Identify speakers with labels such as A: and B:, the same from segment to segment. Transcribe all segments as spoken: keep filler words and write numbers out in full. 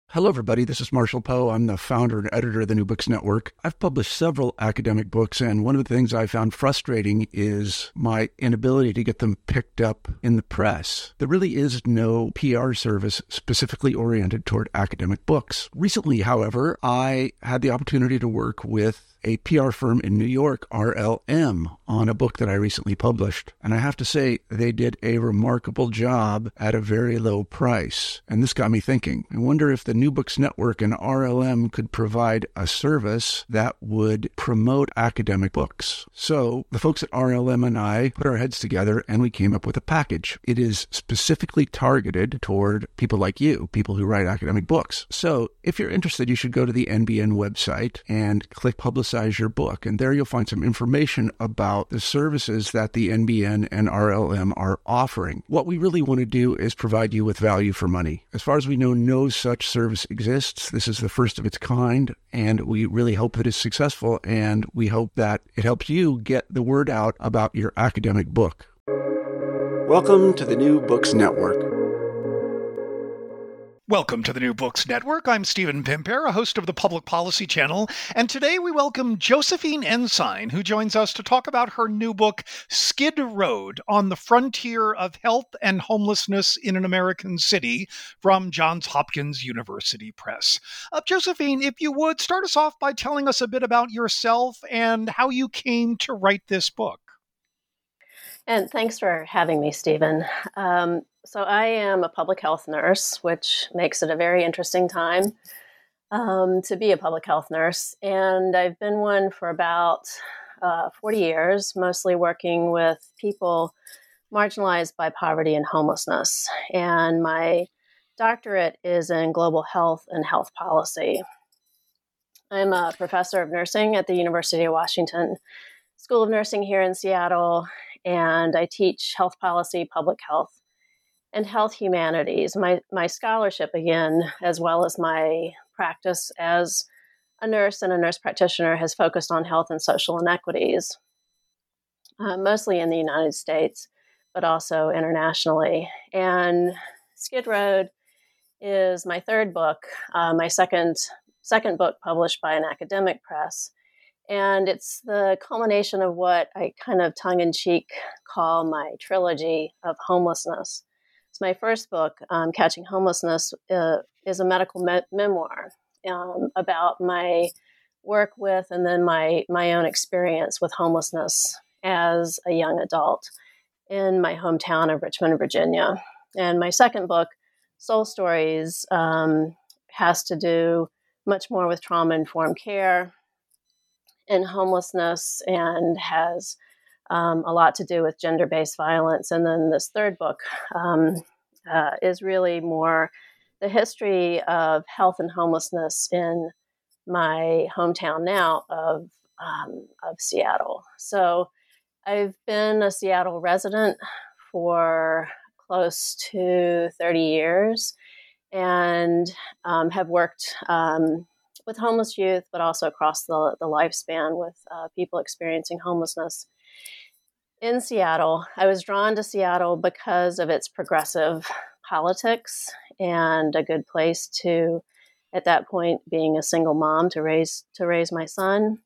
A: Hello, everybody. This is Marshall Poe. I'm the founder and editor of the New Books Network. I've published several academic books, and one of the things I found frustrating is my inability to get them picked up in the press. There really is no P R service specifically oriented toward academic books. Recently, however, I had the opportunity to work with a P R firm in New York, R L M, on a book that I recently published. And I have to say, they did a remarkable job at a very low price. And this got me thinking. I wonder if the New Books Network and R L M could provide a service that would promote academic books. So the folks at R L M and I put our heads together and we came up with a package. It is specifically targeted toward people like you, people who write academic books. So if you're interested, you should go to the N B N website and click Publicize your book. And there you'll find some information about the services that the N B N and R L M are offering. What we really want to do is provide you with value for money. As far as we know, no such service exists. This is the first of its kind, and we really hope that it's successful, and we hope that it helps you get the word out about your academic book. Welcome to the New Books Network.
B: Welcome to the New Books Network. I'm Stephen Pimpare, a host of the Public Policy Channel, and today we welcome Josephine Ensign, who joins us to talk about her new book, Skid Road, on the Frontier of Health and Homelessness in an American City, from Johns Hopkins University Press. Uh, Josephine, if you would, start us off by telling us a bit about yourself and how you came to write this book.
C: And thanks for having me, Stephen. Um, so I am a public health nurse, which makes it a very interesting time um, to be a public health nurse. And I've been one for about uh, forty years, mostly working with people marginalized by poverty and homelessness. And my doctorate is in global health and health policy. I'm a professor of nursing at the University of Washington School of Nursing here in Seattle, and I teach health policy, public health, and health humanities. My my scholarship, again, as well as my practice as a nurse and a nurse practitioner, has focused on health and social inequities, uh, mostly in the United States, but also internationally. And Skid Road is my third book, uh, my second second book published by an academic press. And it's the culmination of what I kind of tongue-in-cheek call my trilogy of homelessness. It's my first book, um, Catching Homelessness, uh, is a medical me- memoir um, about my work with and then my, my own experience with homelessness as a young adult in my hometown of Richmond, Virginia. And my second book, Soul Stories, um, has to do much more with trauma-informed care and homelessness, and has um, a lot to do with gender-based violence. And then this third book um, uh, is really more the history of health and homelessness in my hometown now of um, of Seattle. So I've been a Seattle resident for close to thirty years, and um, have worked um, with homeless youth, but also across the, the lifespan with uh, people experiencing homelessness in Seattle. I was drawn to Seattle because of its progressive politics and a good place to, at that point, being a single mom to raise to raise my son,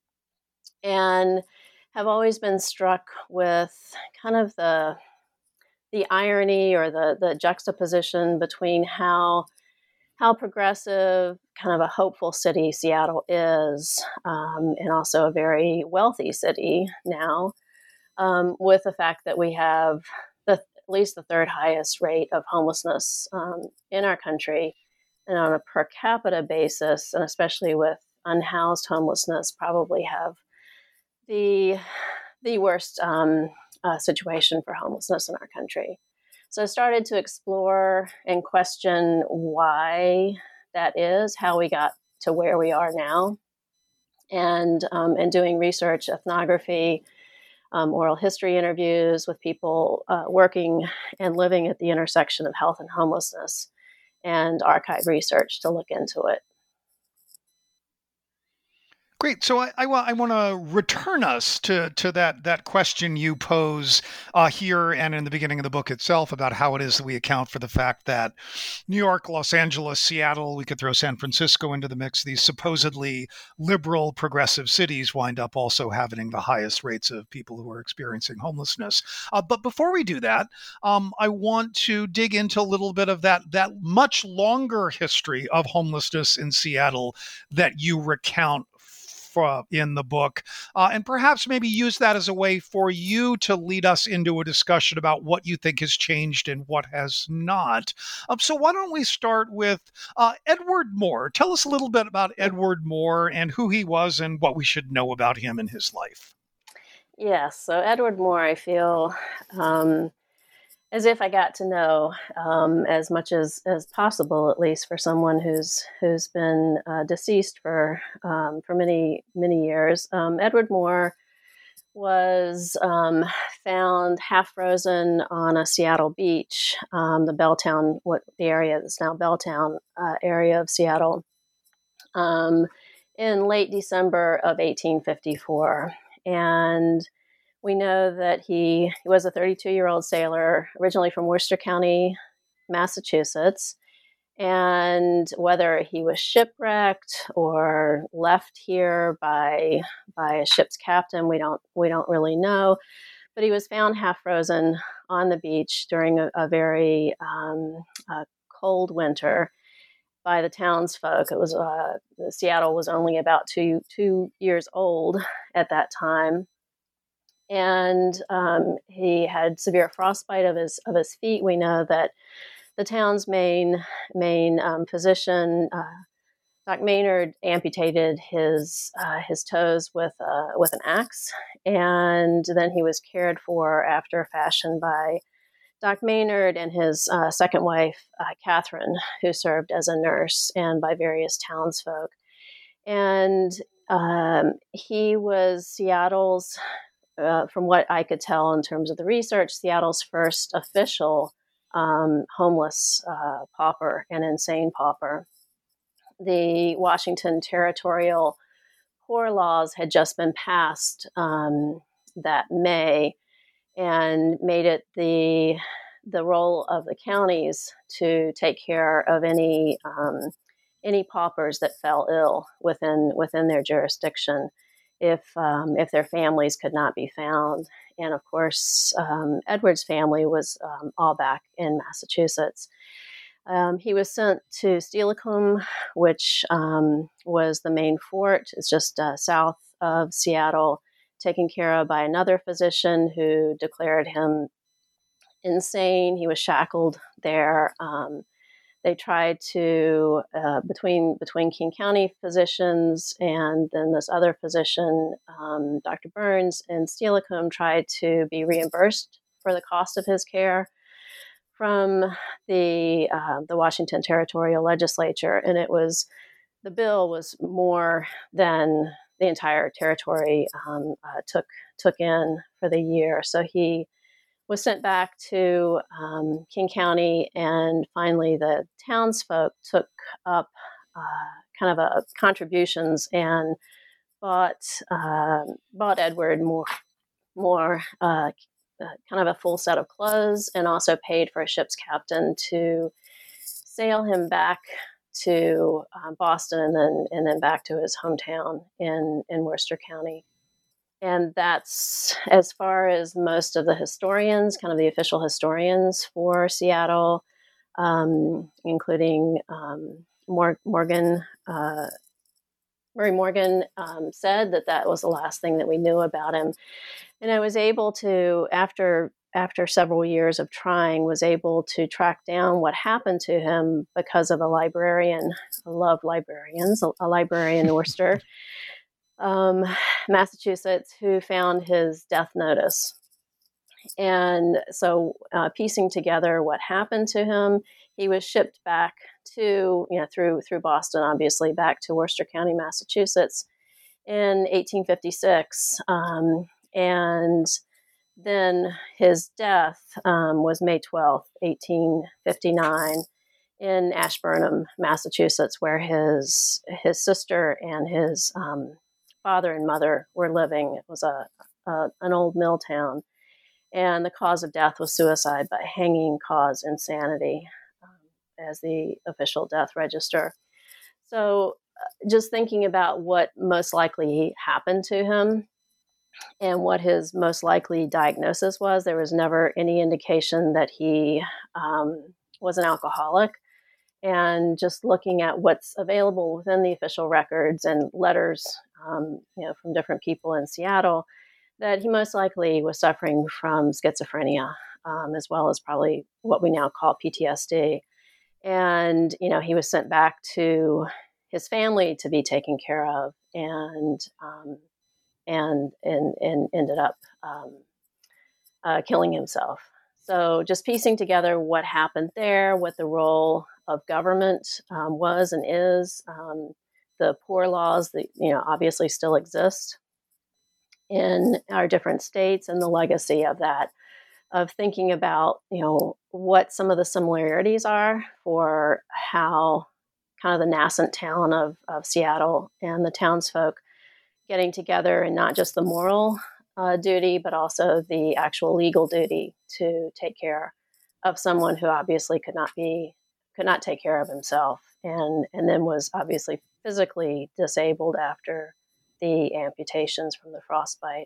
C: and have always been struck with kind of the the irony or the the juxtaposition between how how progressive, kind of a hopeful city Seattle is, um, and also a very wealthy city now, um, with the fact that we have the, at least the third highest rate of homelessness um, in our country, and on a per capita basis, and especially with unhoused homelessness, probably have the the worst um, uh, situation for homelessness in our country. So I started to explore and question why that is, how we got to where we are now, and um, and doing research, ethnography, um, oral history interviews with people uh, working and living at the intersection of health and homelessness, and archive research to look into it.
B: Great. So I, I, wa- I want to return us to, to that, that question you pose uh, here and in the beginning of the book itself about how it is that we account for the fact that New York, Los Angeles, Seattle, we could throw San Francisco into the mix, these supposedly liberal, progressive cities wind up also having the highest rates of people who are experiencing homelessness. Uh, but before we do that, um, I want to dig into a little bit of that, that much longer history of homelessness in Seattle that you recount for, in the book, uh, and perhaps maybe use that as a way for you to lead us into a discussion about what you think has changed and what has not. Um, so why don't we start with uh, Edward Moore? Tell us a little bit about Edward Moore and who he was and what we should know about him and his life.
C: Yes, so Edward Moore, I feel um, as if I got to know um, as much as, as possible, at least for someone who's who's been uh, deceased for um, for many many years. Um, Edward Moore was um, found half frozen on a Seattle beach, um, the Belltown, what the area that's now Belltown uh, area of Seattle, um, in late December of eighteen fifty-four, and we know that he, he was a thirty-two-year-old sailor, originally from Worcester County, Massachusetts. And whether he was shipwrecked or left here by by a ship's captain, we don't we don't really know. But he was found half frozen on the beach during a, a very um, uh, cold winter by the townsfolk. It was uh, Seattle was only about two two years old at that time, and um, he had severe frostbite of his of his feet. We know that the town's main main um, physician, uh, Doc Maynard, amputated his uh, his toes with uh, with an axe, and then he was cared for after a fashion by Doc Maynard and his uh, second wife, uh, Catherine, who served as a nurse, and by various townsfolk. And um, he was Seattle's, uh, from what I could tell in terms of the research, Seattle's first official um, homeless uh, pauper and insane pauper. The Washington territorial poor laws had just been passed um, that May, and made it the the role of the counties to take care of any um, any paupers that fell ill within within their jurisdiction, if um, if their families could not be found. And of course, um, Edward's family was um, all back in Massachusetts. Um, he was sent to Steilacoom, which um, was the main fort. It's just uh, south of Seattle, taken care of by another physician who declared him insane. He was shackled there. Um, they tried to, uh, between between King County physicians and then this other physician, um, Doctor Burns in Steilacoom, tried to be reimbursed for the cost of his care from the uh, the Washington Territorial Legislature, and it was the bill was more than the entire territory um, uh, took took in for the year. So he was sent back to um, King County, and finally the townsfolk took up uh, kind of a contributions and bought uh, bought Edward more more. Uh, uh, kind of a full set of clothes, and also paid for a ship's captain to sail him back to uh, Boston and then and then back to his hometown in, in Worcester County. And that's as far as most of the historians, kind of the official historians for Seattle, um, including um, Mor- Morgan, uh, Murray Morgan, um, said that that was the last thing that we knew about him. And I was able to, after after several years of trying, was able to track down what happened to him because of a librarian. I love librarians, a, a librarian in Worcester, um, Massachusetts, who found his death notice. And so uh, piecing together what happened to him, he was shipped back to, you know, through through Boston, obviously, back to Worcester County, Massachusetts in eighteen fifty-six. Um, and then his death um, was May twelfth, eighteen fifty-nine, in Ashburnham, Massachusetts, where his his sister and his um, father and mother were living. It was a, a an old mill town, and the cause of death was suicide by hanging caused insanity um, as the official death register. So, uh, just thinking about what most likely happened to him and what his most likely diagnosis was, there was never any indication that he um, was an alcoholic. And just looking at what's available within the official records and letters, um, you know, from different people in Seattle, that he most likely was suffering from schizophrenia, um, as well as probably what we now call P T S D. And you know, he was sent back to his family to be taken care of, and um, and and and ended up um, uh, killing himself. So just piecing together what happened there, what the role of government um, was and is, um, the poor laws that you know obviously still exist in our different states, and the legacy of that, of thinking about you know what some of the similarities are for how kind of the nascent town of, of Seattle and the townsfolk getting together, and not just the moral uh, duty, but also the actual legal duty to take care of someone who obviously could not be could not take care of himself, and and then was obviously physically disabled after the amputations from the frostbite.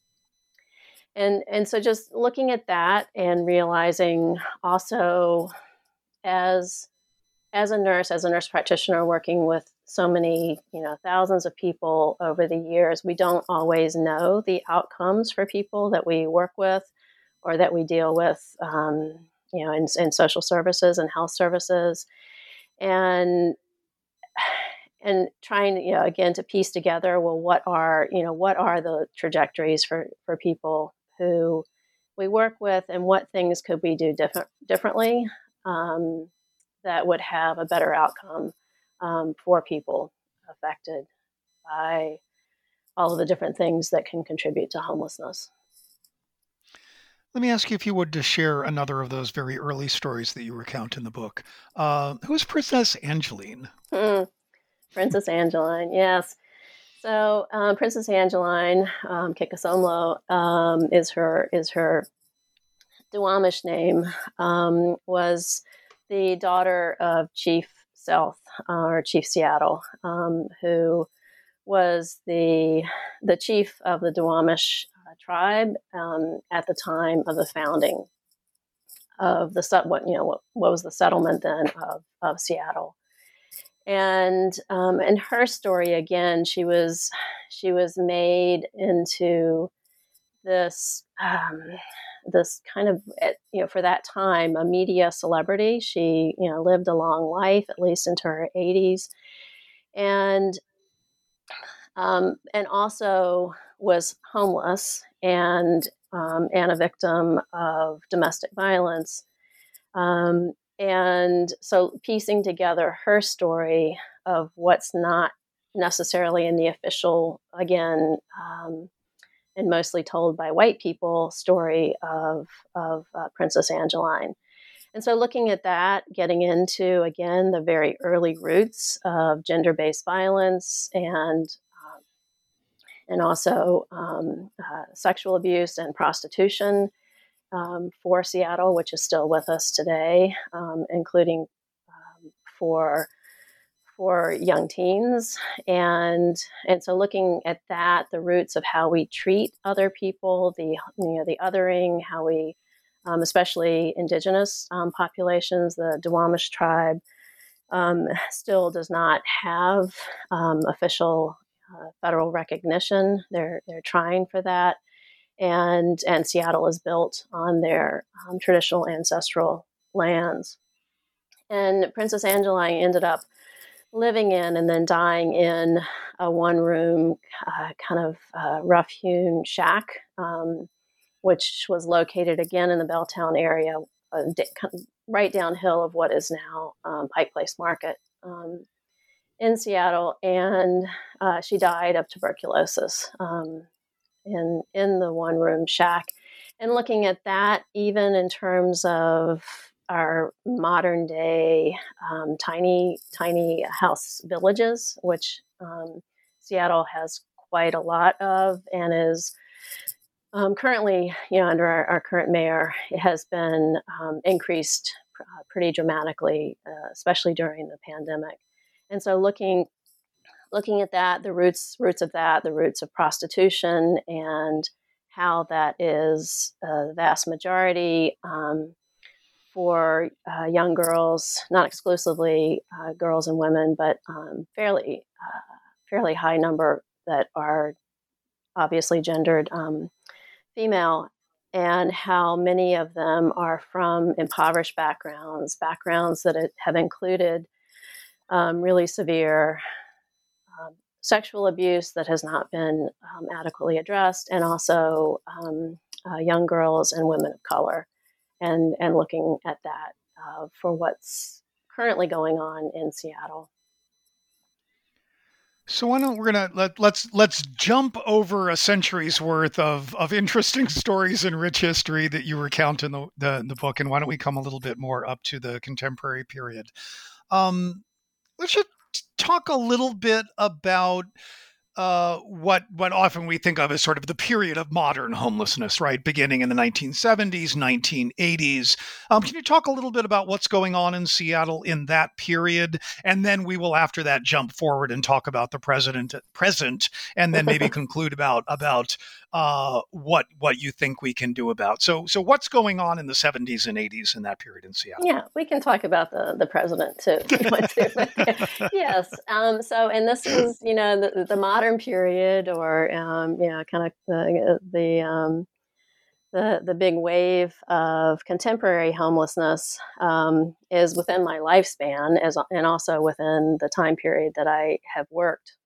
C: And and so just looking at that and realizing also as as a nurse, as a nurse practitioner working with so many, you know, thousands of people over the years, we don't always know the outcomes for people that we work with or that we deal with, um, you know, in, in social services and health services. And and trying, you know, again, to piece together, well, what are, you know, what are the trajectories for, for people who we work with, and what things could we do different, differently um, that would have a better outcome um, for people affected by all of the different things that can contribute to homelessness.
B: Let me ask you if you would to share another of those very early stories that you recount in the book. Uh, who's Princess Angeline?
C: Hmm. Princess Angeline, yes. So um, Princess Angeline um, Kikasomlo um, is her is her Duwamish name. Um, was the daughter of Chief South uh, or Chief Seattle, um, who was the the chief of the Duwamish uh, tribe um, at the time of the founding of the what you know what, what was the settlement then of, of Seattle. And um, in her story, again, she was she was made into this um, this kind of, you know, for that time, a media celebrity. She, you know, lived a long life, at least into her eighties, and um, and also was homeless and um, and a victim of domestic violence. Um, and so piecing together her story of what's not necessarily in the official, again, um, and mostly told by white people, story of, of uh, Princess Angeline. And so looking at that, getting into, again, the very early roots of gender-based violence and um, and also um, uh, sexual abuse and prostitution um, for Seattle, which is still with us today, um, including um, for for young teens, and and so looking at that, the roots of how we treat other people, the you know the othering, how we, um, especially indigenous um, populations, the Duwamish tribe, um, still does not have um, official uh, federal recognition. They're they're trying for that. And and Seattle is built on their um, traditional ancestral lands. And Princess Angeline ended up living in and then dying in a one-room uh, kind of uh, rough-hewn shack, um, which was located again in the Belltown area, uh, right downhill of what is now um, Pike Place Market um, in Seattle. And uh, she died of tuberculosis. Um, in in the one room shack. And looking at that, even in terms of our modern day um, tiny tiny house villages, which um, Seattle has quite a lot of, and is um, currently, you know, under our, our current mayor, it has been um, increased uh, pretty dramatically, uh, especially during the pandemic. And so looking looking at that, the roots roots of that, the roots of prostitution, and how that is uh, the vast majority um, for uh, young girls, not exclusively uh, girls and women, but um, fairly uh, fairly high number that are obviously gendered um, female, and how many of them are from impoverished backgrounds, backgrounds that have included um, really severe um, sexual abuse that has not been um, adequately addressed, and also um, uh, young girls and women of color, and, and looking at that uh, for what's currently going on in Seattle.
B: So why don't we're gonna let let's let's jump over a century's worth of of interesting stories and rich history that you recount in the, the the book, and why don't we come a little bit more up to the contemporary period? Um, let's just talk a little bit about uh, what what often we think of as sort of the period of modern homelessness, right? Beginning in the nineteen seventies, nineteen eighties. Um, can you talk a little bit about what's going on in Seattle in that period? And then we will, after that, jump forward and talk about the president present, and then maybe conclude about about uh, what what you think we can do about. So so what's going on in the seventies and eighties in that period in Seattle?
C: Yeah, we can talk about the, the president too. If you want to. Yes. Um, so, and this is, you know, the, the modern period, or, um, you know, kind of the, the, um, the, the big wave of contemporary homelessness um, is within my lifespan, as and also within the time period that I have worked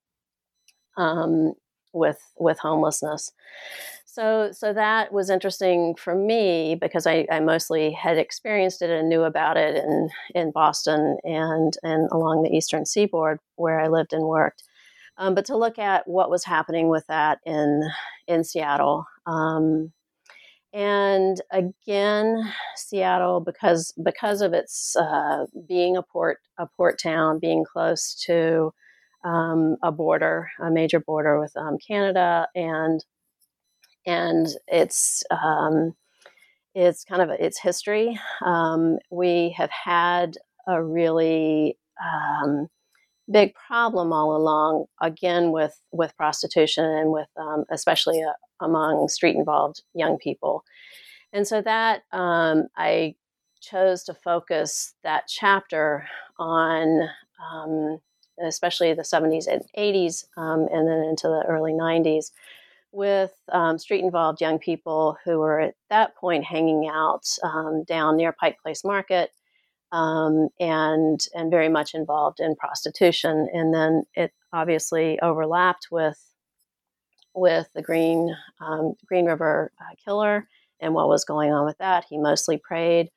C: um, with with homelessness. So, so that was interesting for me because I, I mostly had experienced it and knew about it in, in Boston and, and along the Eastern Seaboard where I lived and worked. Um, but to look at what was happening with that in in Seattle. Um, and again, Seattle, because because of its uh, being a port a port town, being close to um, a border, a major border with um, Canada, and and it's um, it's kind of its history. Um, we have had a really um, big problem all along, again with with prostitution and with um, especially uh, among street involved young people, and so that um, I chose to focus that chapter on. Um, especially the seventies and eighties, um, and then into the early nineties, with um, street-involved young people who were at that point hanging out um, down near Pike Place Market, um, and and very much involved in prostitution. And then it obviously overlapped with with the Green um, Green River uh, Killer and what was going on with that. He mostly preyed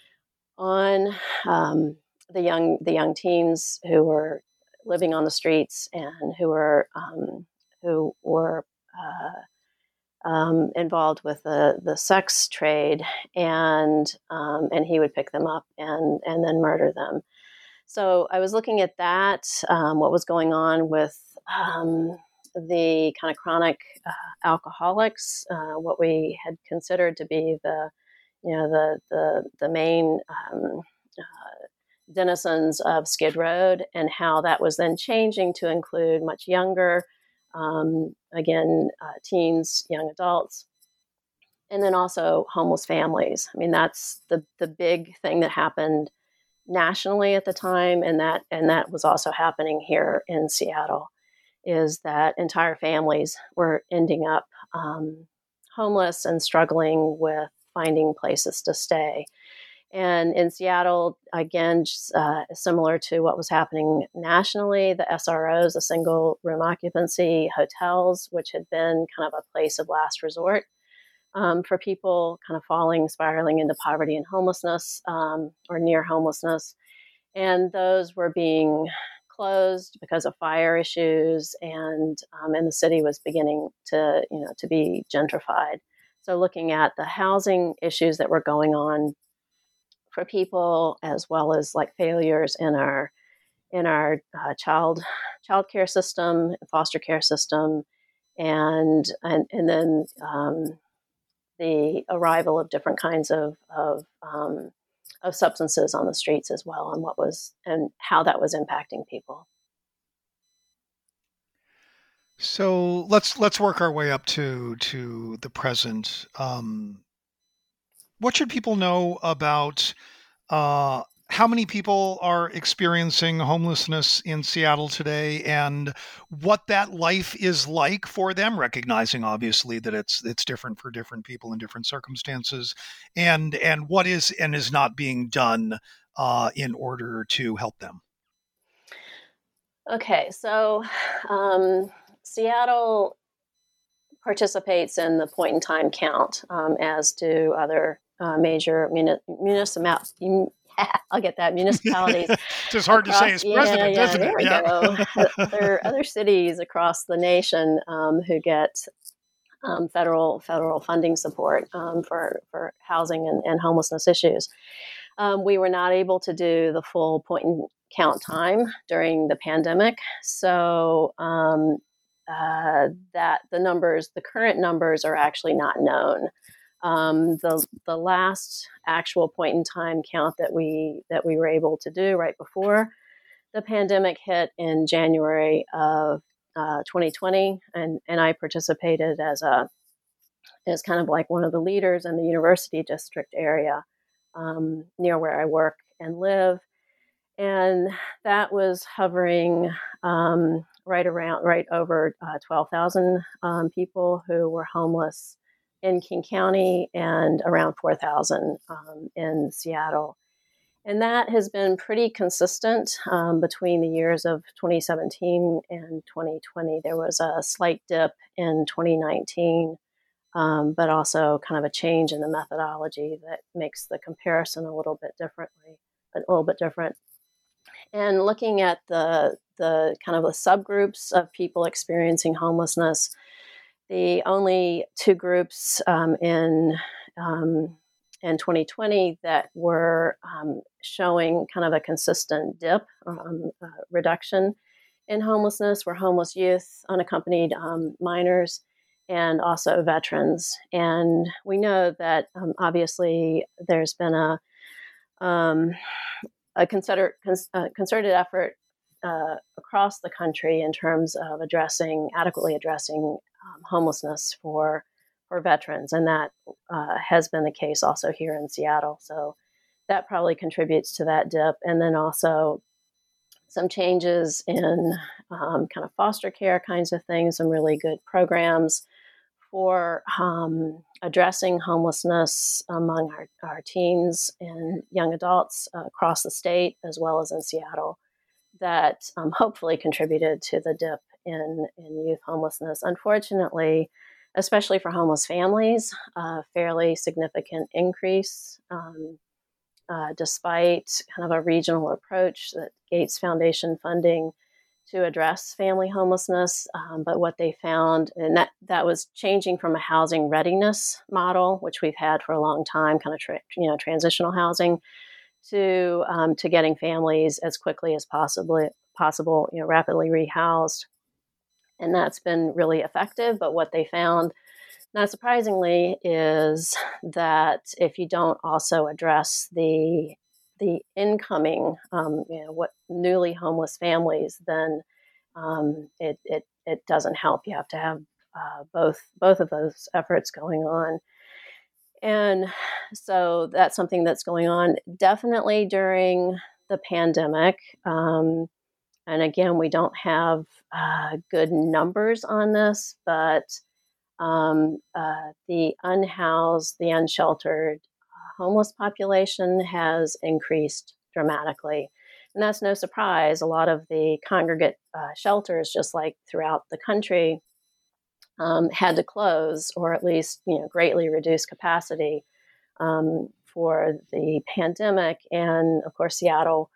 C: on um, the young the young teens who were living on the streets and who were um, who were uh, um, involved with the, the sex trade, and um, and he would pick them up and and then murder them. So I was looking at that, um, what was going on with um, the kind of chronic uh, alcoholics, uh, what we had considered to be the you know the the the main um, uh, denizens of Skid Row, and how that was then changing to include much younger, um, again, uh, teens, young adults, and then also homeless families. I mean, that's the the big thing that happened nationally at the time, and that and that was also happening here in Seattle, is that entire families were ending up um, homeless and struggling with finding places to stay. And in Seattle, again, uh, similar to what was happening nationally, the S R Os, the single room occupancy hotels, which had been kind of a place of last resort um, for people kind of falling, spiraling into poverty and homelessness, um, or near homelessness. And those were being closed because of fire issues, and um, and the city was beginning to, you know, to be gentrified. So looking at the housing issues that were going on for people, as well as like failures in our in our uh, child child care system, foster care system, and and and then um, the arrival of different kinds of of, um, of substances on the streets as well, and what was and how that was impacting people.
B: So let's let's work our way up to to the present. Um, what should people know about uh, how many people are experiencing homelessness in Seattle today, and what that life is like for them? Recognizing obviously that it's it's different for different people in different circumstances, and and what is and is not being done uh, in order to help them.
C: Okay, so um, Seattle participates in the point in time count, um, as do other uh, major muni- municipal. I'll get that municipalities
B: Just hard to say
C: across.
B: as
C: Yeah,
B: president,
C: yeah.
B: isn't
C: There
B: it?
C: we
B: Yeah.
C: go. other other cities across the nation um, who get um, federal federal funding support um, for for housing and, and homelessness issues. Um, we were not able to do the full point and count time during the pandemic, so um, uh, that the numbers, the current numbers, are actually not known. Um, the the last actual point in time count that we that we were able to do right before the pandemic hit in January of uh, twenty twenty, and and I participated as a as kind of like one of the leaders in the University District area um, near where I work and live, and that was hovering um, right around, right over uh, twelve thousand um, people who were homeless in King County, and around four thousand um, in Seattle. And that has been pretty consistent um, between the years of twenty seventeen and twenty twenty. There was a slight dip in twenty nineteen, um, but also kind of a change in the methodology that makes the comparison a little bit differently, a little bit different. And looking at the the kind of the subgroups of people experiencing homelessness, the only two groups um, in um, in twenty twenty that were um, showing kind of a consistent dip, um, uh, reduction in homelessness, were homeless youth, unaccompanied um, minors, and also veterans. And we know that um, obviously there's been a um, a consider, cons, uh, concerted effort uh, across the country in terms of addressing, adequately addressing um, homelessness for for veterans, and that uh, has been the case also here in Seattle. So that probably contributes to that dip, and then also some changes in um, kind of foster care kinds of things, some really good programs for um, addressing homelessness among our, our teens and young adults uh, across the state, as well as in Seattle, that um, hopefully contributed to the dip in, in youth homelessness. Unfortunately, especially for homeless families, a fairly significant increase, um, uh, despite kind of a regional approach that Gates Foundation funding to address family homelessness. Um, but what they found, and that, that was changing from a housing readiness model, which we've had for a long time, kind of tra- you know transitional housing, to um, to getting families as quickly as possibly possible, you know, rapidly rehoused, and that's been really effective. But what they found, not surprisingly, is that if you don't also address the the incoming, um, you know, what newly homeless families, then um, it, it it doesn't help. You have to have uh, both both of those efforts going on, and so that's something that's going on definitely during the pandemic. Um, and again, we don't have uh, good numbers on this, but um, uh, the unhoused, the unsheltered uh, homeless population has increased dramatically. And that's no surprise. A lot of the congregate uh, shelters, just like throughout the country, um, had to close or at least you know greatly reduce capacity um, for the pandemic. And of course, Seattle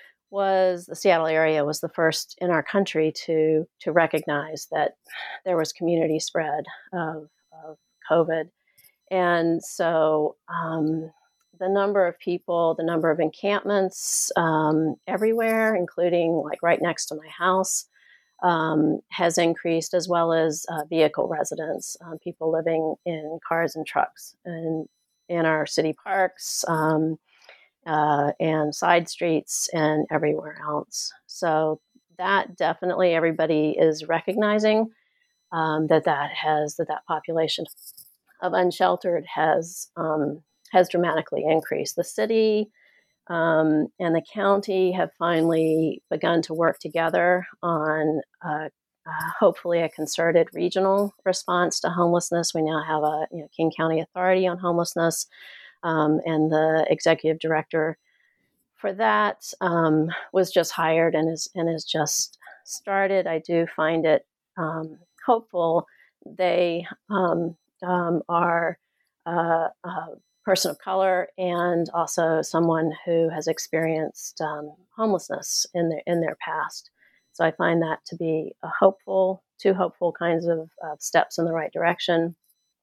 C: was the Seattle area was the first in our country to to recognize that there was community spread of, of COVID, and so um, the number of people, the number of encampments um, everywhere, including like right next to my house, um, has increased, as well as uh, vehicle residents, um, people living in cars and trucks and in our city parks um, uh, and side streets and everywhere else. So that definitely everybody is recognizing um, that that has that that population of unsheltered has um, has dramatically increased. The city um, and the county have finally begun to work together on uh, uh, hopefully a concerted regional response to homelessness. We now have a you know, King County Authority on Homelessness, um, and the executive director for that um, was just hired and is and is just started. I do find it um, hopeful. They um, um, are uh, a person of color and also someone who has experienced um, homelessness in their in their past. So I find that to be a hopeful, two hopeful kinds of, of steps in the right direction.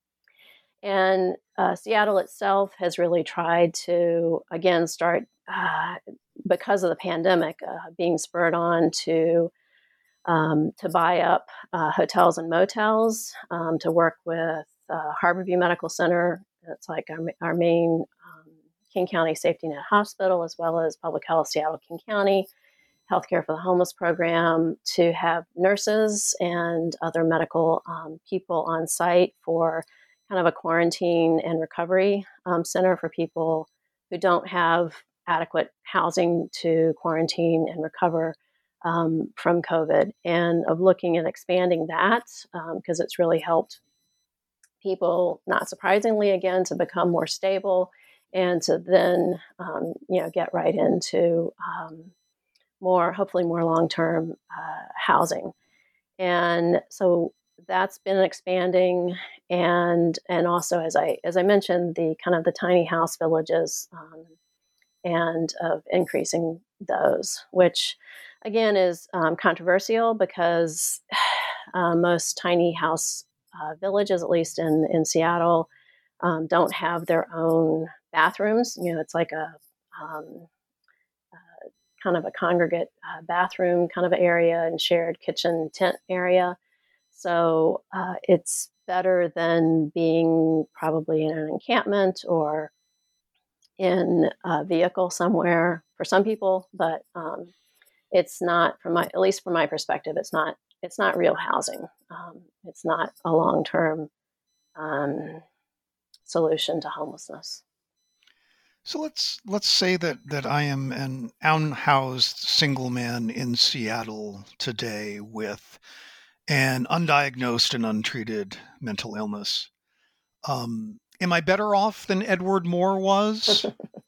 C: And uh, Seattle itself has really tried to, again, start, uh, because of the pandemic, uh, being spurred on to um, to buy up uh, hotels and motels, um, to work with uh, Harborview Medical Center. It's like our, our main um, King County Safety Net Hospital, as well as Public Health Seattle King County, Healthcare for the Homeless program, to have nurses and other medical um, people on site for kind of a quarantine and recovery um, center for people who don't have adequate housing to quarantine and recover um, from COVID, and of looking at expanding that because um, it's really helped people, not surprisingly, again, to become more stable and to then, um, you know, get right into um, more, hopefully more long-term uh, housing. And so that's been expanding. And, and also, as I, as I mentioned, the kind of the tiny house villages um, and of increasing those, which again is um, controversial because uh, most tiny house uh, villages, at least in, in Seattle, um, don't have their own bathrooms. You know, it's like a, um, kind of a congregate uh, bathroom kind of area and shared kitchen tent area. So uh, it's better than being probably in an encampment or in a vehicle somewhere for some people, but um, it's not, from my, at least from my perspective, it's not it's not real housing. Um, it's not a long-term um, solution to homelessness.
B: So let's let's say that that I am an unhoused single man in Seattle today with an undiagnosed and untreated mental illness. Um, am I better off than Edward Moore was?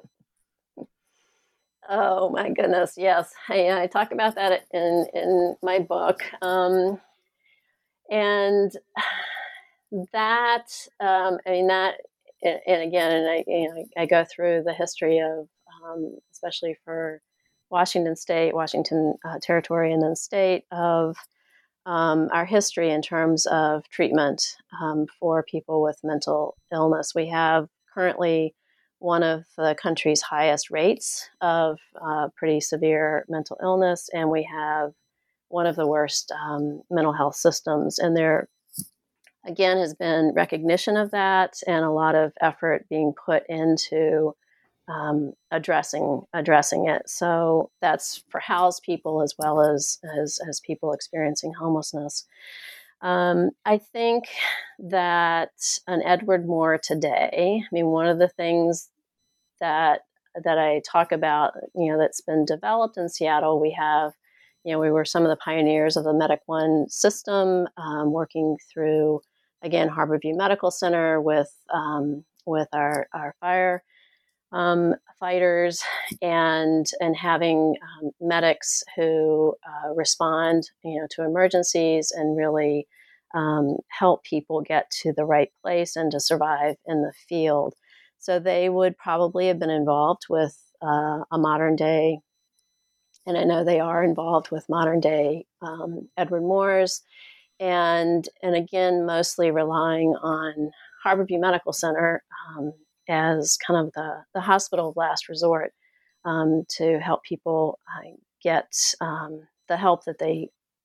C: Oh my goodness, yes. I, I talk about that in in my book, um, and that um, I mean that, and again, and I you know I go through the history of, um, especially for Washington State, Washington uh, Territory, and then state of um, our history in terms of treatment um, for people with mental illness. We have currently one of the country's highest rates of uh, pretty severe mental illness, and we have one of the worst um, mental health systems. And there, again, has been recognition of that and a lot of effort being put into um, addressing addressing it. So that's for housed people as well as as, as people experiencing homelessness. Um, I think that an Edward Moore today, I mean, one of the things that that I talk about, you know, that's been developed in Seattle, we have, you know, we were some of the pioneers of the Medic One system, um, working through, again, Harborview Medical Center with um, with our our fire um, fighters and and having um, medics who uh, respond, you know, to emergencies and really um, help people get to the right place and to survive in the field. So they would probably have been involved with uh, a modern day, and I know they are involved with modern day um, Edward Moores, and and again, mostly relying on Harborview Medical Center um, as kind of the, the hospital of last resort um, to help people uh, get um, the help that they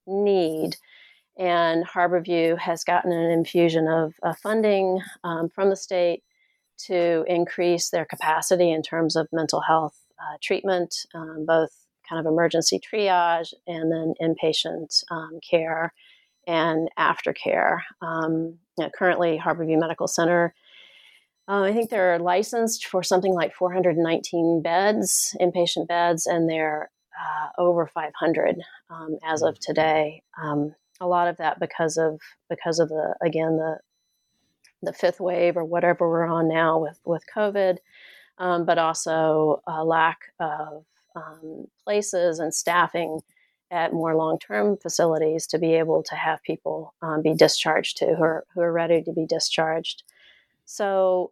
C: need. And Harborview has gotten an infusion of uh, funding um, from the state to increase their capacity in terms of mental health uh, treatment, um, both kind of emergency triage and then inpatient um, care and aftercare. Um, you know, currently, Harborview Medical Center, uh, I think they're licensed for something like four hundred nineteen beds, inpatient beds, and they're uh, over five hundred um, as of today. Um, a lot of that because of because of the again the the fifth wave or whatever we're on now with with COVID, um, but also a lack of um, places and staffing at more long-term facilities to be able to have people um, be discharged to who are who are ready to be discharged. So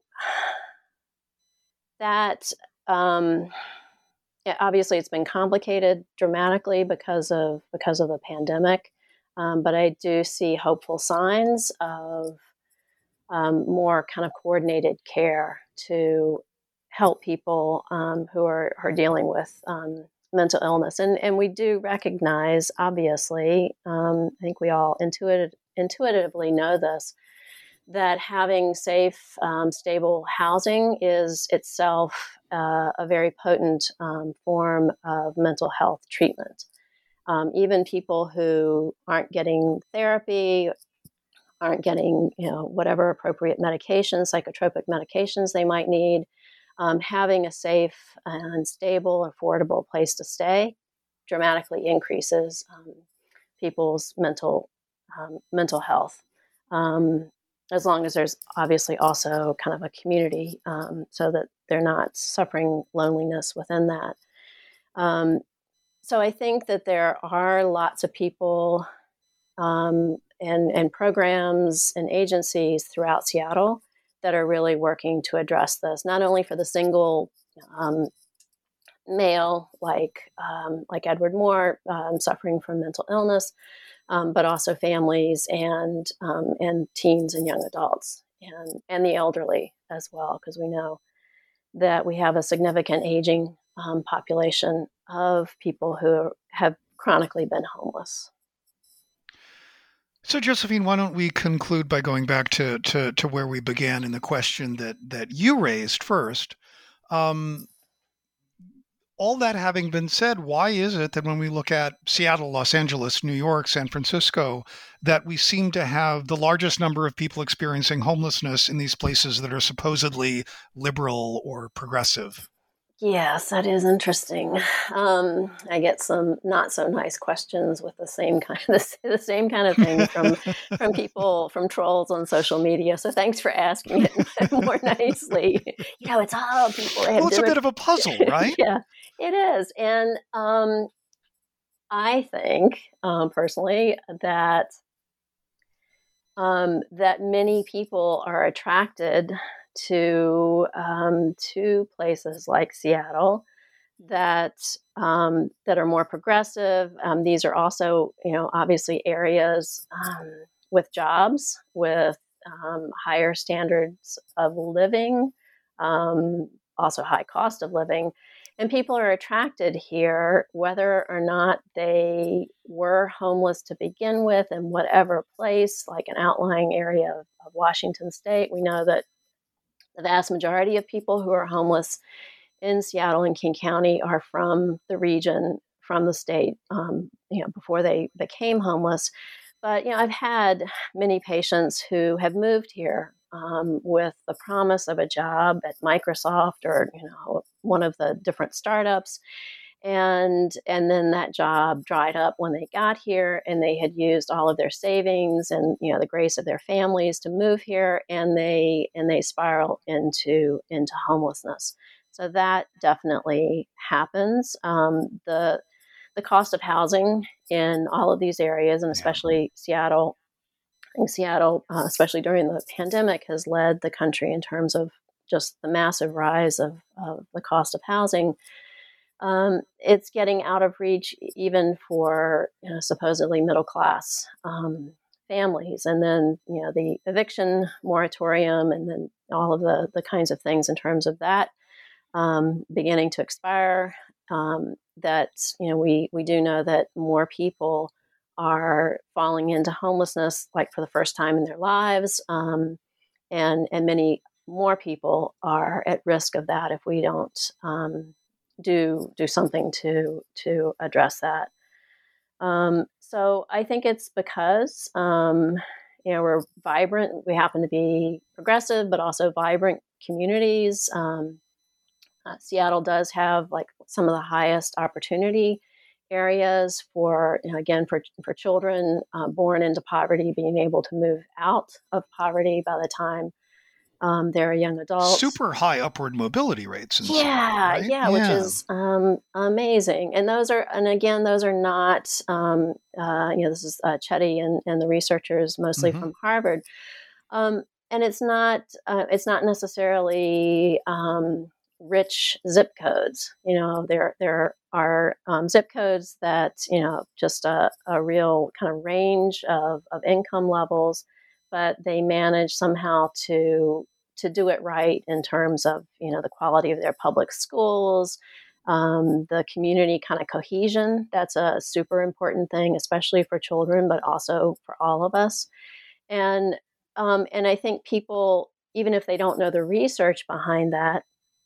C: that um, yeah, obviously it's been complicated dramatically because of because of the pandemic, um, but I do see hopeful signs of um, more kind of coordinated care to help people um, who are, are dealing with um, mental illness. And, and we do recognize, obviously, um, I think we all intuitive, intuitively know this, that having safe, um, stable housing is itself uh, a very potent um, form of mental health treatment. Um, even people who aren't getting therapy, aren't getting, you know, whatever appropriate medications, psychotropic medications they might need, um, having a safe and stable, affordable place to stay dramatically increases um, people's mental um, mental health. Um, as long as there's obviously also kind of a community um, so that they're not suffering loneliness within that. Um, so I think that there are lots of people um, and, and programs and agencies throughout Seattle that are really working to address this, not only for the single um, male like um, like Edward Moore um, suffering from mental illness, um, but also families and um, and teens and young adults and and the elderly as well, because we know that we have a significant aging um, population of people who have chronically been homeless.
B: So, Josephine, why don't we conclude by going back to to, to where we began in the question that that you raised first. Um, all that having been said, why is it that when we look at Seattle, Los Angeles, New York, San Francisco, that we seem to have the largest number of people experiencing homelessness in these places that are supposedly liberal or progressive?
C: Yes, that is interesting. Um, I get some not so nice questions with the same kind of the, the same kind of thing from from people from trolls on social media. So thanks for asking it more nicely. You know, it's all people. They have
B: Well, it's a
C: different-
B: bit of a puzzle, right?
C: Yeah, it is, and um, I think um, personally that um, that many people are attracted to um, to places like Seattle that um, that are more progressive. Um, these are also, you know, obviously areas um, with jobs, with um, higher standards of living, um, also high cost of living. And people are attracted here, whether or not they were homeless to begin with in whatever place, like an outlying area of, of Washington State. We know that the vast majority of people who are homeless in Seattle and King County are from the region, from the state, um, you know, before they became homeless. But, you know, I've had many patients who have moved here um, with the promise of a job at Microsoft or, you know, one of the different startups. And and then that job dried up when they got here, and they had used all of their savings and, you know, the grace of their families to move here, and they and they spiral into into homelessness. So that definitely happens. Um, the the cost of housing in all of these areas, and especially Seattle, I think Seattle, uh, especially during the pandemic, has led the country in terms of just the massive rise of, of the cost of housing. Um, it's getting out of reach even for, you know, supposedly middle class um, families. And then, you know, the eviction moratorium and then all of the, the kinds of things in terms of that um, beginning to expire. Um, that, you know, we, we do know that more people are falling into homelessness, like for the first time in their lives, um, and and many more people are at risk of that if we don't um, do do something to to address that. Um, so I think it's because um, you know we're vibrant. We happen to be progressive, but also vibrant communities. Um, uh, Seattle does have like some of the highest opportunity areas for, you know, again, for for children uh, born into poverty being able to move out of poverty by the time um, they're young adults.
B: Super high upward mobility rates in Seattle,
C: Yeah,
B: right?
C: yeah, which
B: Yeah.
C: is um, amazing. And those are, and again, those are not, um, uh, you know, this is uh, Chetty and, and the researchers mostly
B: hmm
C: from Harvard. Um, and it's not, uh, it's not necessarily um, rich zip codes. You know, there there are um, zip codes that, you know, just a, a real kind of range of, of income levels, but they manage somehow to to do it right in terms of, you know, the quality of their public schools, um, the community kind of cohesion. That's a super important thing, especially for children, but also for all of us. And um, and I think people, even if they don't know the research behind that,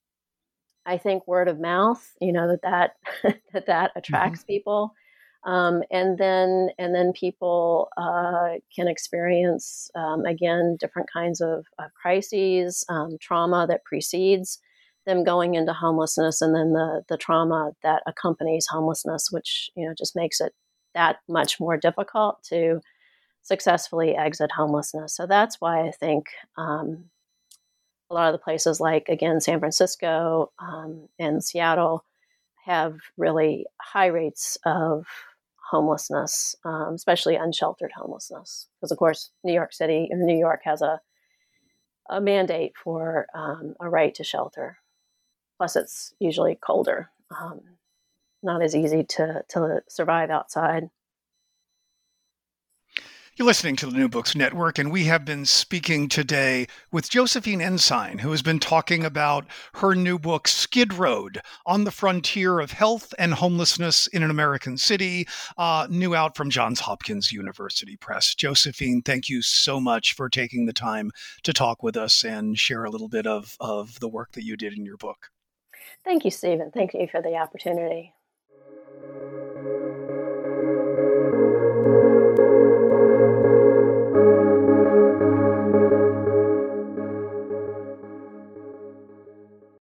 C: I think word of mouth, you know, that that that, that
B: hmm
C: attracts people. Um, and then and then people uh, can experience um, again different kinds of, of crises, um, trauma that precedes them going into homelessness, and then the the trauma that accompanies homelessness, which, you know, just makes it that much more difficult to successfully exit homelessness. So that's why I think um, a lot of the places like, again, San Francisco um, and Seattle have really high rates of homelessness, um, especially unsheltered homelessness. Because, of course, New York City or New York has a, a mandate for um, a right to shelter. Plus, it's usually colder, um, not as easy to, to survive outside.
B: You're listening to the New Books Network, and we have been speaking today with Josephine Ensign, who has been talking about her new book, Skid Road, On the Frontier of Health and Homelessness in an American City, uh, new out from Johns Hopkins University Press. Josephine, thank you so much for taking the time to talk with us and share a little bit of, of the work that you did in your book.
C: Thank you, Stephen. Thank you for the opportunity.